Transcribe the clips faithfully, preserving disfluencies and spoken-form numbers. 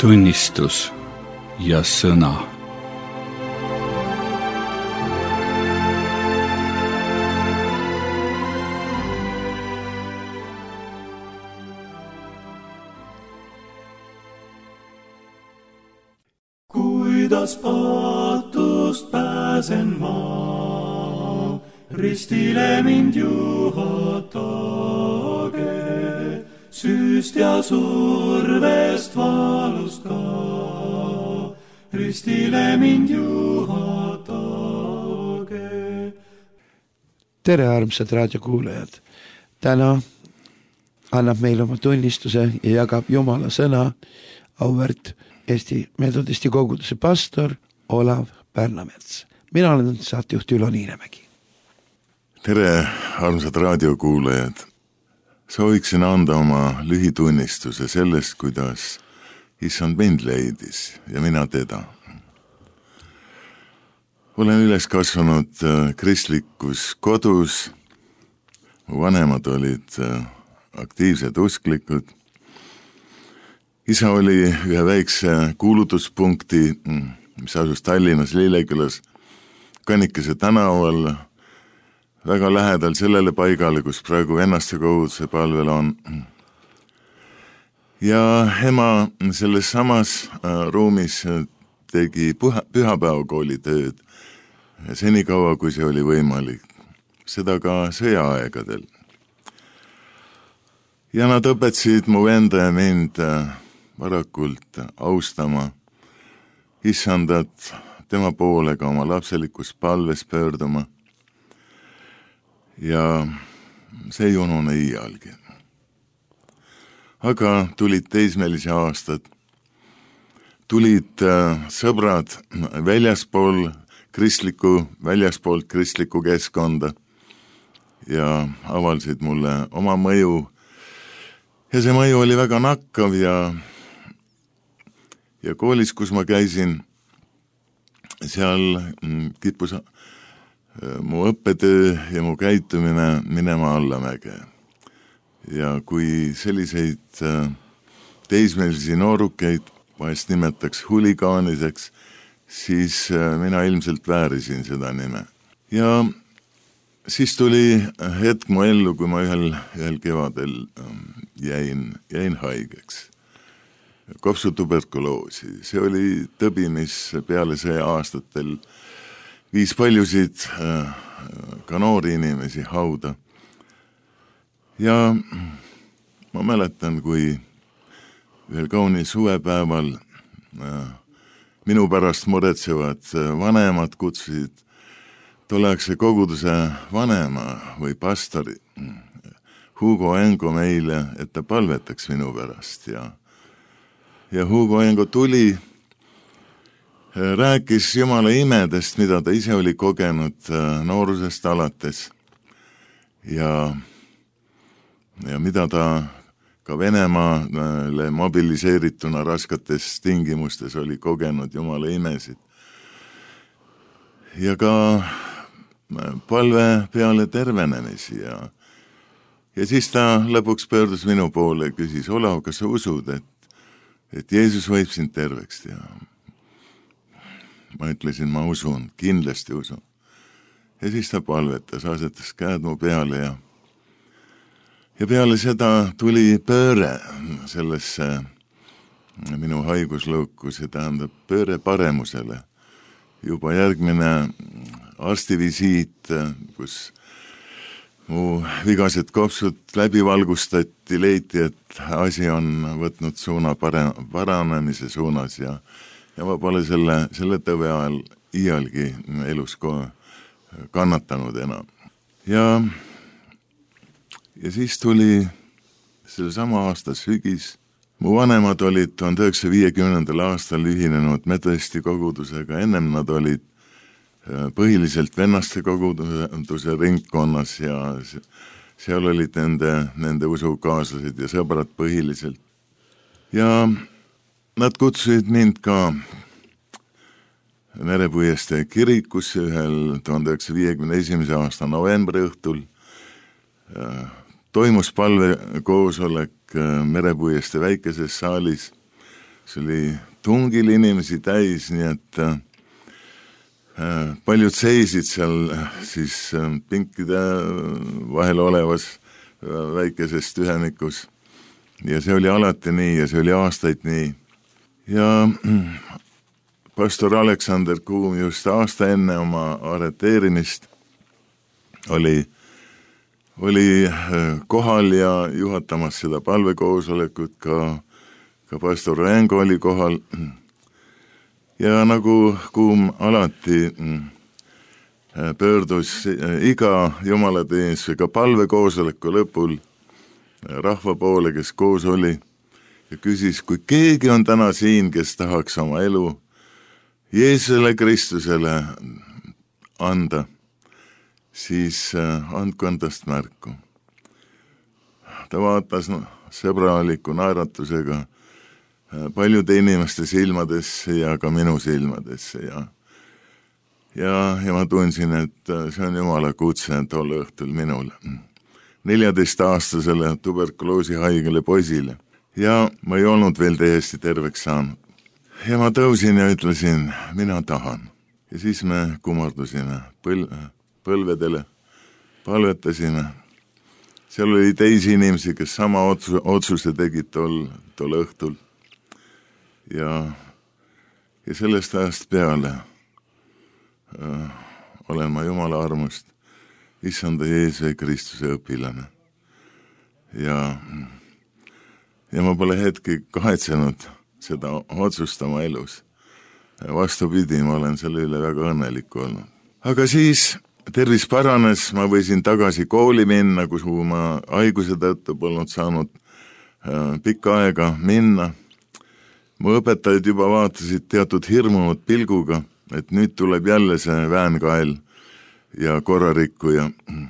tunnistus ja sõna. Kuidas paatust pääsen ma, ristile mind juhatage, süüst ja survest valust ka, ristile mind juhatage. Tere, armsad raadiokuulajad! Täna annab meil oma tunnistuse ja jagab Jumala sõna auväärt Eesti Metodisti koguduse pastor Olav Pärnamets. Mina olen saatejuht Ülo Niinemägi. Tere, armsad raadiokuulajad! Sooviksin anda oma lühitunnistuse sellest, kuidas Issand mind leidis ja mina teda. Olen üles kasvanud kristlikus kodus. Mu vanemad olid aktiivsed usklikud. Isa oli ühe väikse kuulutuspunkti, mis asus Tallinnas Lillekülas Kannikese tänaval, väga lähedal sellele paigale, kus praegu Vennaste koguduse palvel on. Ja ema selles samas ruumis tegi pühapäevakooli tööd, senikaua kui see oli võimalik, seda ka sõjaaegadel. Ja nad õpetasid mu enda ja mind varakult austama Issandat, tema poole ka oma lapselikus palves pöörduma. Ja see ei unune iialgi. Aga tulid teismelisi aastad, tulid sõbrad väljaspool kristliku, väljaspoolt kristliku keskkonda ja avaldasid mulle oma mõju. Ja see mõju oli väga nakkav ja Ja koolis, kus ma käisin, seal kippus mu õppetöö ja mu käitumine minema allamäge. Ja kui selliseid teismelisi noorukeid vahest nimetaks huligaaniseks, siis mina ilmselt väärisin seda nime. Ja siis tuli hetk mu ellu, kui ma ühel, ühel kevadel jäin, jäin haigeks. Kopsutuberkuloosi. See oli tõbi, mis peale sõja aastatel viis paljusid ka noori inimesi hauda. Ja ma mäletan, kui ühel kaunil suvepäeval minu pärast muretsevad vanemad kutsusid tolleaegse koguduse vanema või pastori Hugo Engo meile, et ta palvetaks minu pärast ja Ja Hugo Engo tuli, rääkis Jumala imedest, mida ta ise oli kogenud noorusest alates ja, ja mida ta ka Venemaale mobiliseerituna raskates tingimustes oli kogenud Jumala imesid. Ja ka palve peale tervenemisi ja, ja siis ta lõpuks pöördus minu poole ja küsis, Olav, kas sa usud, et et Jeesus võib sind terveks teha. Ma ütlesin, ma usun, kindlasti usun. Ja siis ta palvetas, asetas käed mu peale ja ja peale seda tuli pööre sellesse minu haiguslõuku, see tähendab pööre paremusele. Juba järgmine arstivisiit, kus mu vigased kopsud läbi valgustati, leiti, et asi on võtnud suuna pare, paranemise suunas ja, ja ma pole selle, selle tõve ajal iialgi elus kannatanud enam. Ja, ja siis tuli selle sama aasta sügis. Mu vanemad olid tuhande üheksasaja viiekümnendal aastal ühinenud Metodisti kogudusega, ennem nad olid põhiliselt Vennaste koguduse ringkonnas ja seal olid nende, nende usukaaslased ja sõbrad põhiliselt. Ja nad kutsusid mind ka Merepuiestee kirikusse ühel tuhande üheksasaja viiekümne esimese aasta novembri õhtul. Toimus palvekoosolek Merepuiestee väikeses saalis. see oli tungil inimesi täis, nii et äh, paljud seisid seal siis äh, pinkide vahel olevas äh, väikeses tühemikus ja see oli alati nii ja see oli aastaid nii. Ja äh, pastor Aleksander Kuum just aasta enne oma arreteerimist oli oli kohal ja juhatamas seda palvekoosolekut, ka, ka pastor Vengo oli kohal. Ja nagu Kuum alati pöördus iga jumalateenistusega palvekoosoleku lõpul rahva poole, kes koos oli, ja küsis, kui keegi on täna siin, kes tahaks oma elu Jeesusele Kristusele anda, siis andku endast märku. Ta vaatas no, sõbraliku naeratusega paljude inimeste silmadesse ja ka minu silmadesse ja, ja, ja ma tundsin, et see on Jumala kutse tol õhtul minule, neljateistaastasele tuberkuloosi haigele poisile ja ma ei olnud veel täiesti terveks saanud. Ja ma tõusin ja ütlesin, mina tahan. Ja siis me kummardusime põl- põlvedele, palvetasime. Seal oli teisi inimesi, kes sama otsu, otsuse tegid tol, tol õhtul. Ja, ja sellest ajast peale äh, olen ma Jumala armust Issanda Jeesuse Kristuse õpilane. Ja, ja ma pole hetki kahetsenud seda otsustama elus. Vastupidi, ma olen selle üle väga õnnelik olnud. Aga siis tervis paranes, ma võisin tagasi kooli minna, kuhu ma haiguse tõttu polnud saanud äh, pikka aega minna. Mu õpetajad juba vaatasid teatud hirmunud pilguga, et nüüd tuleb jälle see väänkael ja korrarikkuja.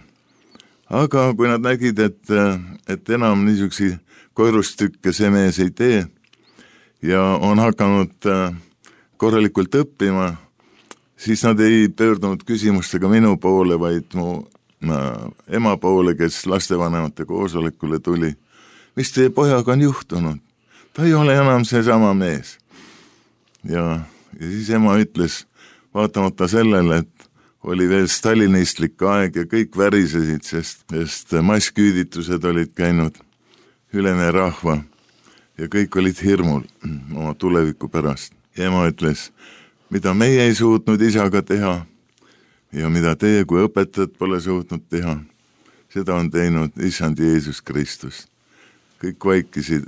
Aga kui nad nägid, et, et enam niisugusi koirustükke see mees ei tee ja on hakanud äh, korralikult õppima, siis nad ei pöördunud küsimustega minu poole, vaid mu äh, ema poole, kes lastevanemate koosolekule tuli. Mis teie pojaga on juhtunud? Ta ei ole enam see sama mees. Ja, ja siis ema ütles, vaatamata sellele, et oli veel stalinistlik aeg ja kõik värisesid, sest, sest massküüditused olid käinud üle meie rahva ja kõik olid hirmul oma tuleviku pärast. Ja ema ütles, mida meie ei suutnud isaga teha ja mida teie kui õpetajad pole suutnud teha, seda on teinud Issand Jeesus Kristus. Kõik vaikisid,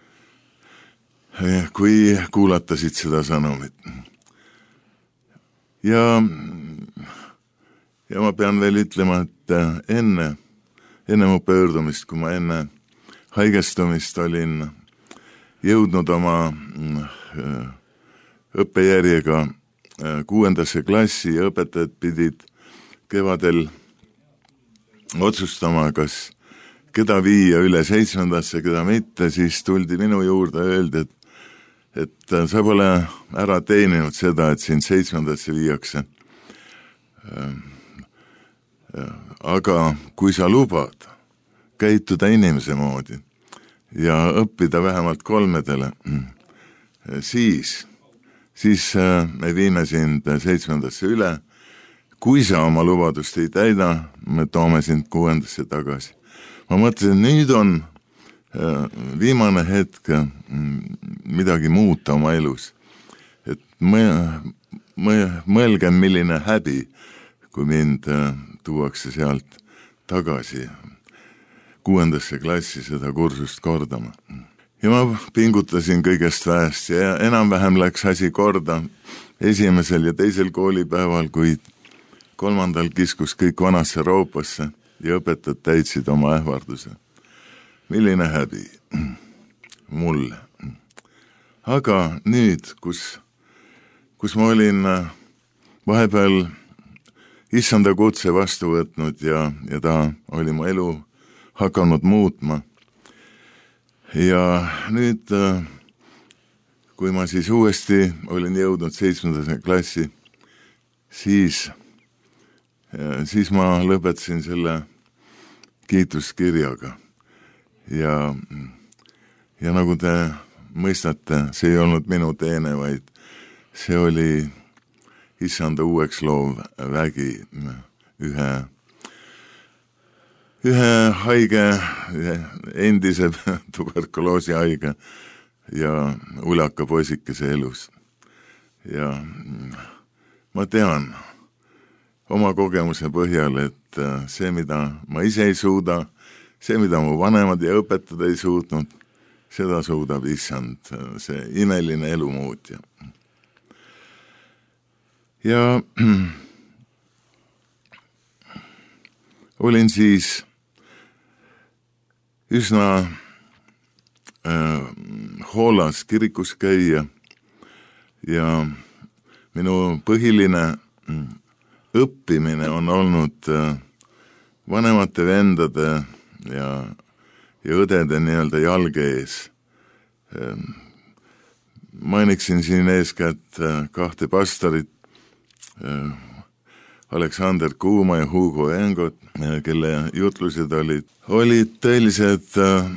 kui kuulatasid seda sõnumit. Ja, ja ma pean veel ütlema, et enne, enne mu pöördumist, kui ma enne haigestumist olin jõudnud oma õppejärjega kuuendasse klassi ja õpetajad pidid kevadel otsustama, kas keda viia üle seitsmendasse, keda mitte, siis tuldi minu juurde ja öeldi, et, et sa pole ära teeninud seda, et sind seitsmendasse viiakse. Aga kui sa lubad käituda inimese moodi ja õppida vähemalt kolmedele, siis siis me viime sind seitsmendasse üle. Kui sa oma lubadust ei täida, me toome sind kuuendasse tagasi. Ma mõtlesin, nüüd on viimane hetk midagi muuta oma elus. Et mõelgem, milline häbi, kui mind tuuakse sealt tagasi kuuendasse klassi seda kursust kordama. Ja ma pingutasin kõigest väest ja enam-vähem läks asi korda esimesel ja teisel koolipäeval, kuid kolmandal kiskus kõik vanasse roopasse ja õpetajad täitsid oma ähvarduse. Milline häbi mulle. Aga nüüd, kus, kus ma olin vahepeal Issanda kutse vastu võtnud ja, ja ta oli mu elu hakanud muutma, ja nüüd, kui ma siis uuesti olin jõudnud seitsmendasse klassi, siis, siis ma lõpetasin selle kiituskirjaga. Ja, ja nagu te mõistate, see ei olnud minu teene, vaid see oli issanda uueks loov vägi ühe, ühe haige, endise tuberkuloosi haige ja ulaka poisikese elus. Ja ma tean oma kogemuse põhjal, et see, mida ma ise ei suuda, see, mida mu vanemad ja õpetajad ei suutnud, seda suudab issand, see imeline elumuutja. Ja olin siis üsna äh, hoolas kirikus käia ja minu põhiline õppimine on olnud äh, vanemate vendade ja, ja õdede nii-öelda jalge ees. Äh, mainiksin siin eeskätt äh, kahte pastorit, äh, Aleksander Kuuma ja Hugo Engot, äh, kelle jutlused olid, olid tõelised äh,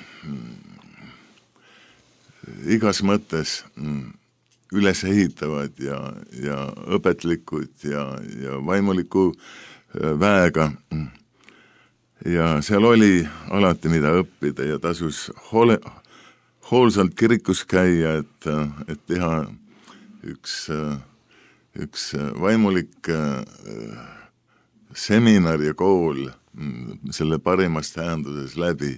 igas mõttes mm, üles ehitavad ja, ja õpetlikud ja, ja vaimuliku väega. Ja seal oli alati mida õppida ja tasus hoole, hoolsalt kirikus käia, et, et teha üks, üks vaimulik seminar ja kool selle parimas tähenduses läbi.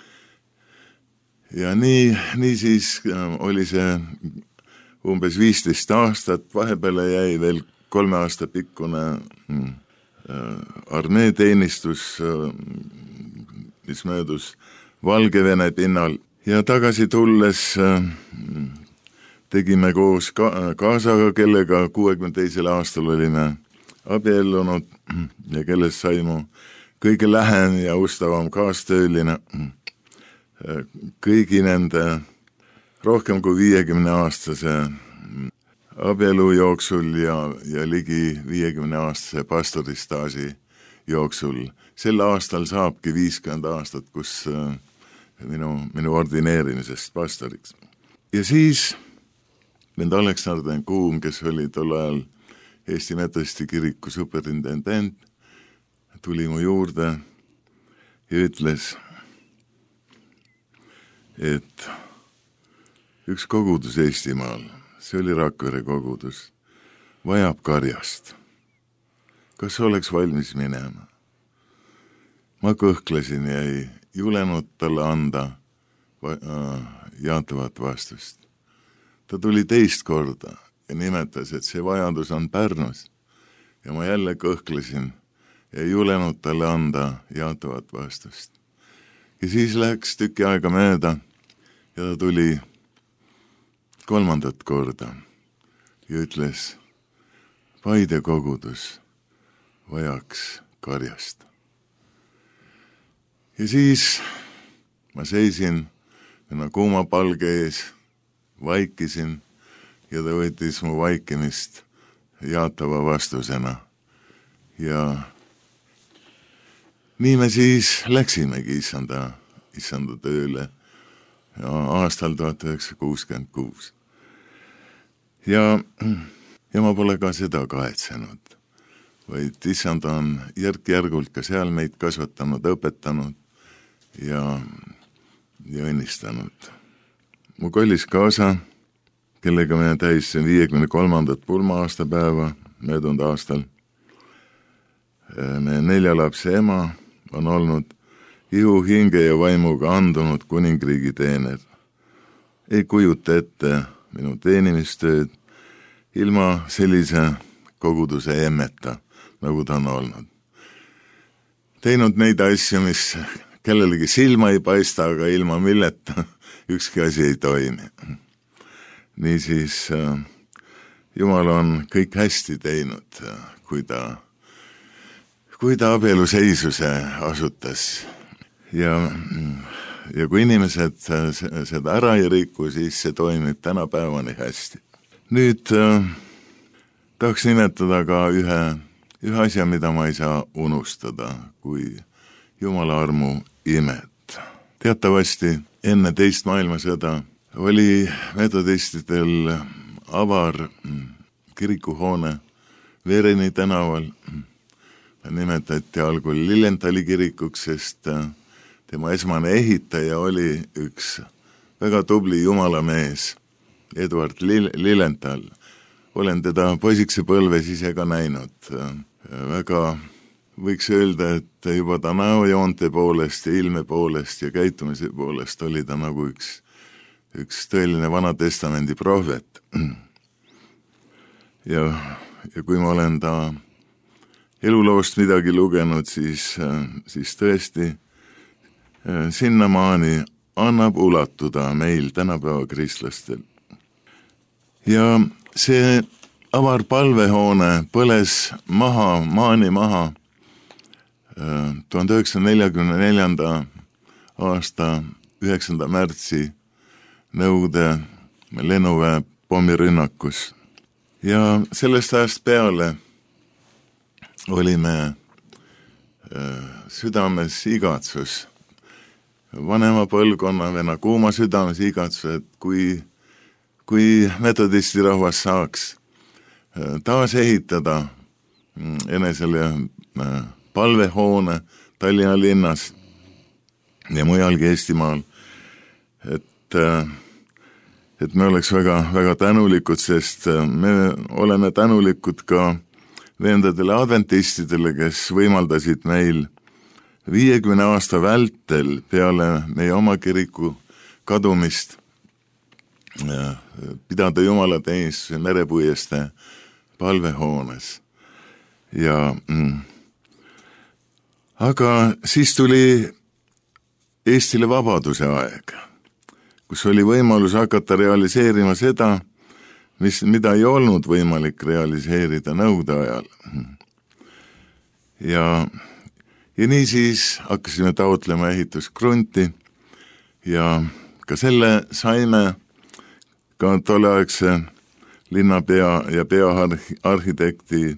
Ja nii, nii siis oli see umbes viisteist aastat, vahepeale jäi veel kolme aasta pikkune mm, armeeteenistus, mis möödus Valgevene pinnal. Ja tagasi tulles mm, tegime koos ka- kaasaga, kellega kuuekümne teisel aastal olime abiellunud ja kellest sai mu kõige lähem ja ustavam kaastööline kõigi nende rohkem kui viiekümne aastase abielu jooksul ja, ja ligi viiekümne aastase pastoristaaži jooksul. Sel aastal saabki viiskümmend aastat, kus minu, minu ordineerimisest pastoriks. Ja siis vend Aleksander Kuum, kes oli tol ajal Eesti Metodisti kiriku superintendent, tuli mu juurde ja ütles, et üks kogudus Eestimaal, see oli Rakvere kogudus, vajab karjast. Kas oleks valmis minema? Ma kõhklesin ja ei julenud talle anda jaatavat vastust. Ta tuli teist korda ja nimetas, et see vajadus on Pärnus. Ja ma jälle kõhklesin ja ei julenud talle anda jaatavat vastust. Ja siis läks tükki aega mööda ja ta tuli kolmandat korda ja ütles, Paide kogudus vajaks karjast. Ja siis ma seisin enna kuuma palge ees, vaikisin ja ta võttis mu vaikimist jaatava vastusena. Ja nii me siis läksimegi issanda, issanda tööle ja aastal tuhat üheksasada kuuskümmend kuus. Ja, ja ma pole ka seda kahetsenud, vaid issand on järk-järgult ka seal meid kasvatanud, õpetanud ja, ja õnnistanud. Mu kallis kaasa, kellega me tähistasime viiekümne kolmandat pulma-aastapäeva möödunud aastal, me nelja lapse ema on olnud ihu, hinge ja vaimuga andunud kuningriigi teener. Ei kujuta ette minu teenimistööd ilma sellise koguduse emmeta, nagu ta on olnud. Teinud neid asju, mis kellelegi silma ei paista, aga ilma milleta ükski asi ei toimi. Niisiis Jumal on kõik hästi teinud, kui ta, kui ta abielu seisuse asutas. Ja, ja kui inimesed seda ära ei riku, siis see toimib tänapäevani hästi. Nüüd äh, tahaks nimetada ka ühe, ühe asja, mida ma ei saa unustada, kui Jumala armu imet. Teatavasti enne teist maailmasõda oli metodistidel avar kirikuhoone Vereni tänaval. Ta nimetati algul Lilienthali kirikuks, sest tema esmane ehitaja oli üks väga tubli jumalamees, Eduard Lilienthal. Olen teda poisikese põlves ise ka näinud. Väga võiks öelda, et juba ta näojoonte poolest ja ilme poolest ja käitumise poolest oli ta nagu üks, üks tõeline Vana Testamendi prohvet. Ja, ja kui ma olen ta eluloost midagi lugenud, siis, siis tõesti sinnamaani annab ulatuda meil tänapäeva kristlastel. Ja see avar palvehoone põles maha, maani maha tuhande üheksasaja neljakümne neljanda aasta üheksanda märtsi Nõukogude lennuväe pommirünnakus. Ja sellest ajast peale olime südames igatsus, vanema põlvkonna vena kuuma südames igatsus, et kui, kui metodisti rahvas saaks taas ehitada enesele palvehoone Tallinna linnas ja mujalgi Eestimaal, et, et me oleks väga, väga tänulikud, sest me oleme tänulikud ka veendadele adventistidele, kes võimaldasid meil viiekümne aasta vältel peale meie oma kiriku kadumist pidada jumalateenistuse Merepuiestee palvehoones. Ja mm, aga siis tuli Eestile vabaduse aeg, kus oli võimalus hakata realiseerima seda, mis, mida ei olnud võimalik realiseerida Nõukogude ajal. Ja, ja nii siis hakkasime taotlema ehituskrunti ja ka selle saime ka tolleaegse linnapea ja peaarhitekti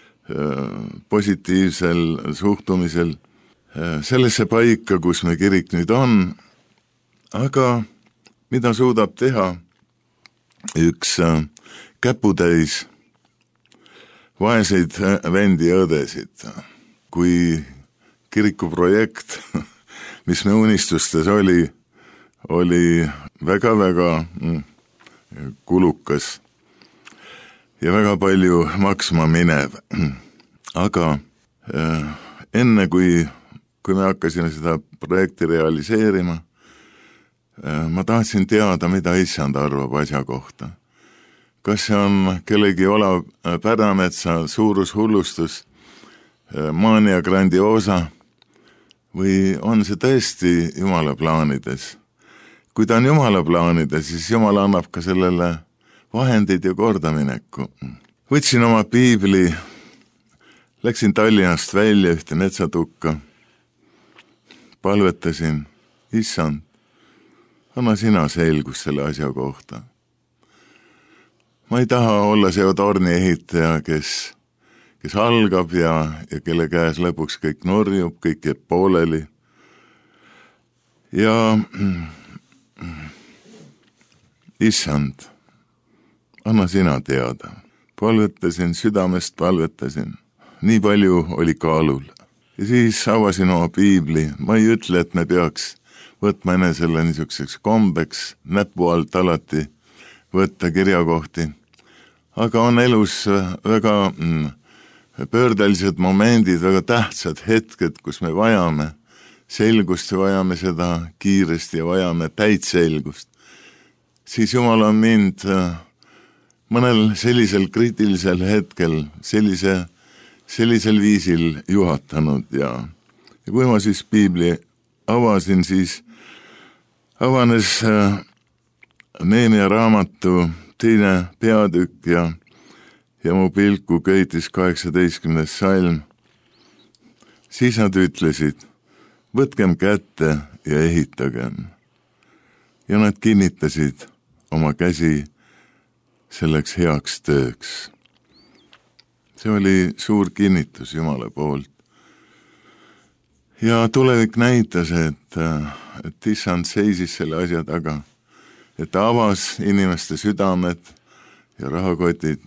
positiivsel suhtumisel sellesse paika, kus me kirik nüüd on, aga mida suudab teha üks käputäis vaeseid vendi ja õdesid, kui kiriku projekt, mis me unistustes oli, oli väga-väga kulukas ja väga palju maksma minev. Aga enne kui, kui me hakkasime seda projekti realiseerima, ma tahtsin teada, mida issand arvab asja kohta. Kas see on kellegi Olav Pärnametsa suurushullustus, maania grandiosa või on see tõesti Jumala plaanides? Kui ta on Jumala plaanides, siis Jumal annab ka sellele vahendid ja kordamineku. Võtsin oma piibli, läksin Tallinnast välja ühte metsatukka, palvetasin, issand, anna sina selgus selle asja kohta. Ma ei taha olla see torni ehitaja, kes, kes algab ja, ja kelle käes lõpuks kõik norjub, kõik jääb pooleli. Ja issand, anna sina teada. Palvetasin, südamest palvetasin. Nii palju oli kaalul. Ja siis avasin oma piibli. Ma ei ütle, et me peaks võtma enesele niisuguseks kombeks, näpu alt alati võtta kirjakohti. Aga on elus väga mm, pöördelised momendid, väga tähtsad hetked, kus me vajame selgust ja vajame seda kiiresti ja vajame täit selgust. Siis Jumal on mind mõnel sellisel kriitilisel hetkel, sellise, sellisel viisil juhatanud ja, ja kui ma siis piibli avasin, siis avanes Neemia raamatu teine peatükk ja, ja mu pilku köitis kaheksateistkümnes salm. Siis nad ütlesid, võtkem kätte ja ehitagem. Ja nad kinnitasid oma käsi selleks heaks tööks. See oli suur kinnitus Jumala poolt. Ja tulevik näitas, et, et issand seisis selle asja taga et ta avas inimeste südamed ja rahakotid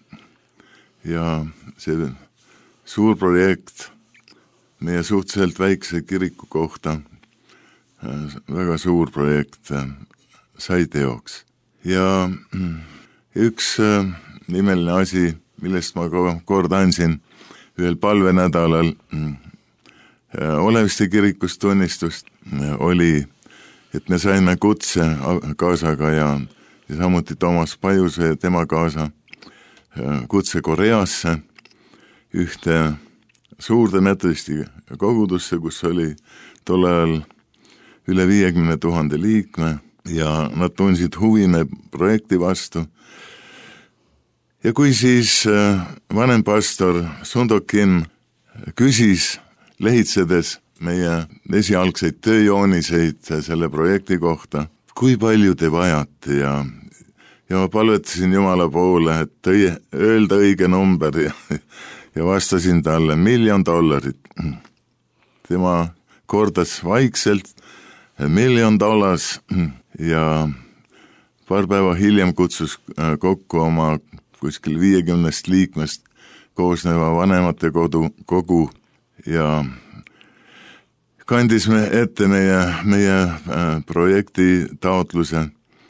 ja see suur projekt meie suhteliselt väikse kiriku kohta, väga suur projekt, sai teoks. Ja üks nimeline asi, millest ma kord andsin ühel palvenädalal Oleviste kirikust tunnistust, oli, et me saime kutse kaasaga ja, ja samuti Toomas Pajuse ja tema kaasa kutse Koreasse ühte suurde metodisti kogudusse, kus oli tol ajal üle viiekümne tuhande liikme ja nad tundsid huvi me projekti vastu. Ja kui siis vanem pastor Sundo Kim küsis, lehitsedes meie esialgseid tööjooniseid selle projekti kohta, kui palju te vajate ja, ja ma palvetasin Jumala poole, et tõi, öelda õige number ja, ja vastasin talle miljon dollarit. Tema kordas vaikselt miljon dollars ja paar päeva hiljem kutsus kokku oma kuskil viiekümnest liikmest koosneva vanemate kodu, kogu ja kandis me ette meie, meie projekti taotluse.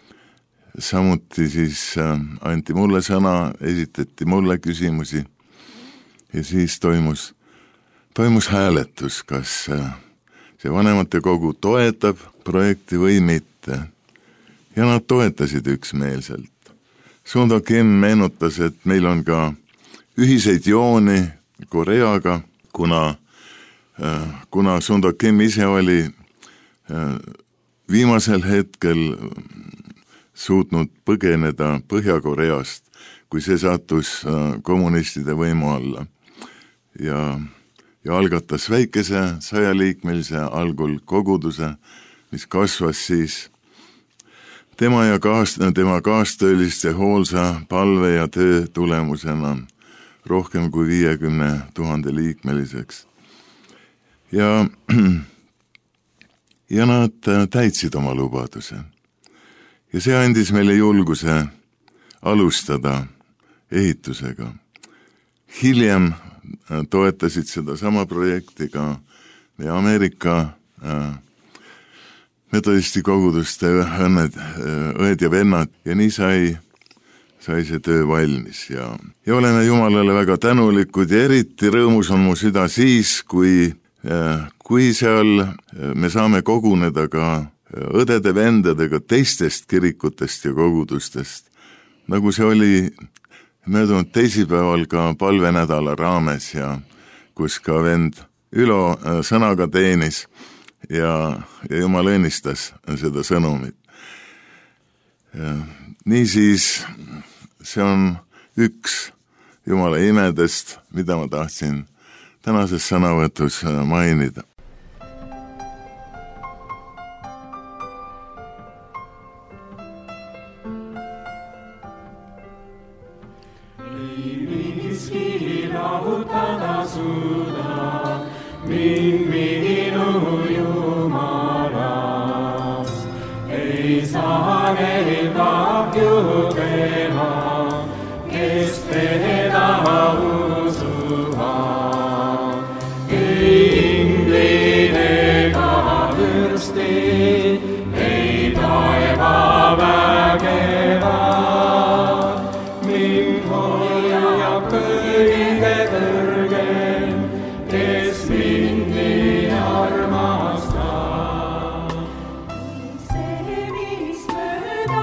Samuti siis anti mulle sõna, esitati mulle küsimusi ja siis toimus, toimus hääletus, kas see vanemate kogu toetab projekti või mitte. Ja nad toetasid üksmeelselt. Sundo Kim meenutas, et meil on ka ühiseid jooni Koreaga, kuna, kuna Sundo Kim ise oli viimasel hetkel suutnud põgeneda Põhja-Koreast, kui see sattus kommunistide võimu alla ja, ja algatas väikese sajaliikmelise algul koguduse, mis kasvas siis tema ja kaast, tema kaastööliste hoolsa palve ja töö tulemusena rohkem kui viiekümne tuhande liikmeliseks. Ja, ja nad täitsid oma lubaduse. Ja see andis meile julguse alustada ehitusega. Hiljem toetasid seda sama projekti ka meie Ameerika metodisti koguduste õnned, õed ja vennad ja nii sai sai see töö valmis ja, ja oleme Jumalale väga tänulikud ja eriti rõõmus on mu süda siis, kui, kui seal me saame koguneda ka õdede vendadega teistest kirikutest ja kogudustest, nagu see oli möödunud teisipäeval ka palvenädala raames ja kus ka vend Ülo sõnaga teenis ja, ja Jumal õnnistas seda sõnumit. Niisiis see on üks Jumala imedest, mida ma tahtsin tänases sõnavõtus mainida. Ei miski lahutada suuda, mind minu Jumalas. Ei saa neil kahju teha, kes teda usuvad. Ei inglid ega vürstid, ei taeva vägevad. Mind hoiab kõige kõrgem, kes mind nii armastab. See, mis mööda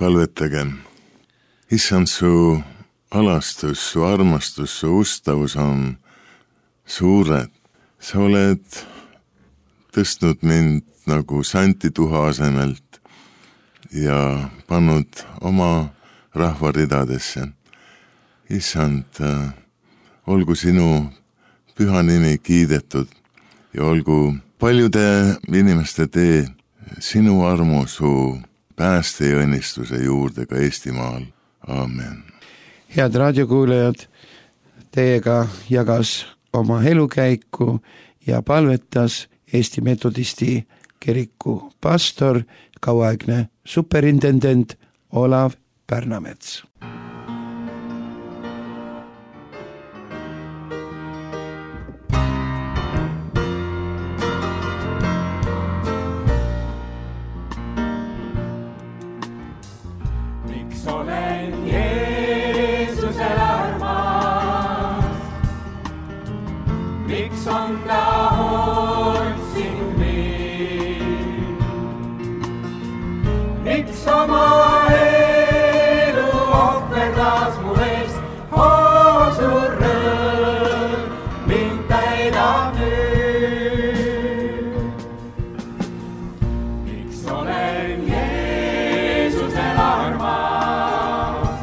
palvetagem. Issand, su alastus, su armastus, su ustavus on suured. Sa oled tõstnud mind nagu santituha asemelt ja pannud oma rahva ridadesse. Issand, olgu sinu püha nimi kiidetud ja olgu paljude inimeste tee sinu armu, su pääste ja õnnistuse juurde ka Eestimaal. Aamen. Head raadiokuulajad, teiega jagas oma elukäiku ja palvetas Eesti Metodisti kiriku pastor, kauaaegne superintendent Olav Pärnamets. Miks olen Jeesusel armas? Miks on ta hoidnud mind? Miks oma elu ohverdas mu eest? Oo, suur rõõm mind täidab nüüd. Miks olen Jeesusel armas?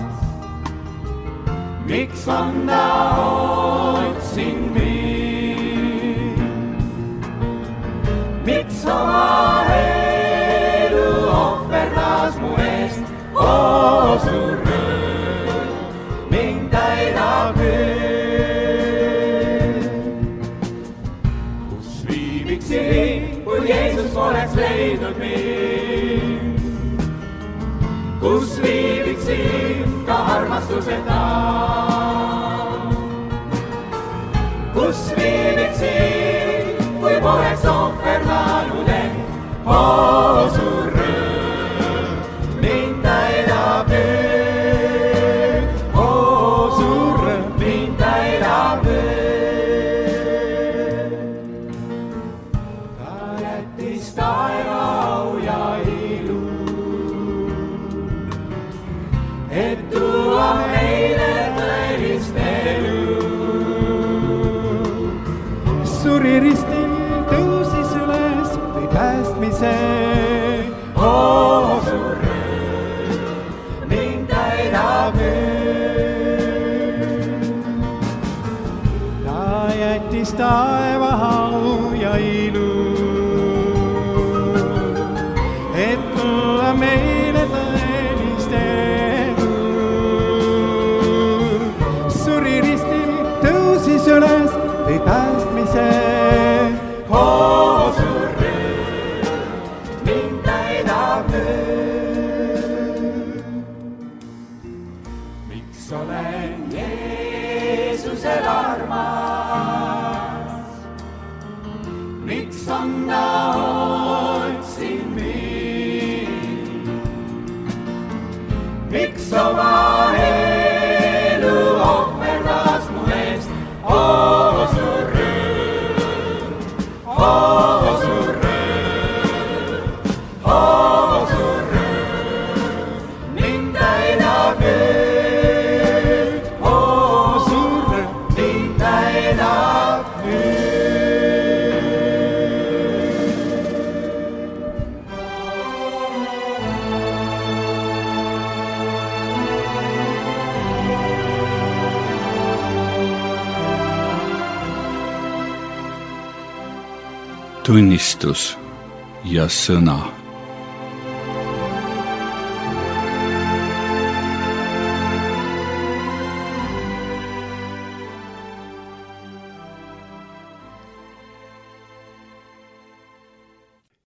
Miks on ta hoidnud mind? Miks oma elu ohverdas mu eest? Oo, suur rõõm mind täidab nüüd. Kus viibiksin, kui Jeesus poleks leidnud mind? Kus viibiksin ka armastuseta? Kus viibiksin, kui poleks ohverdanud end? Oo, suur rõõm mind täidab nüüd. Oo, suur rõõm mind täidab nüüd. Ta jättis taeva au ja ilu, et tuua meile tõelist elu. Suri ristil, tõusis üles, tõi päästmise. Oo, suur rõõm mind täidab nüüd. Ta jättis taeva au ja ilu, et tuua meile tõelist elu. Suri ristil, tõusis üles, tõi päästmise. Oo, suur rõõm mind täidab nüüd. Miks olen Jeesusel armas? Miks on ta hoidnud mind? Miks oma elu ohverdas mu eest? Oo, suur rõõm, oo, suur rõõm, oo, suur rõõm mind täidab nüüd. Oo, suur rõõm mind täidab nüüd. tunnistus ja sõna.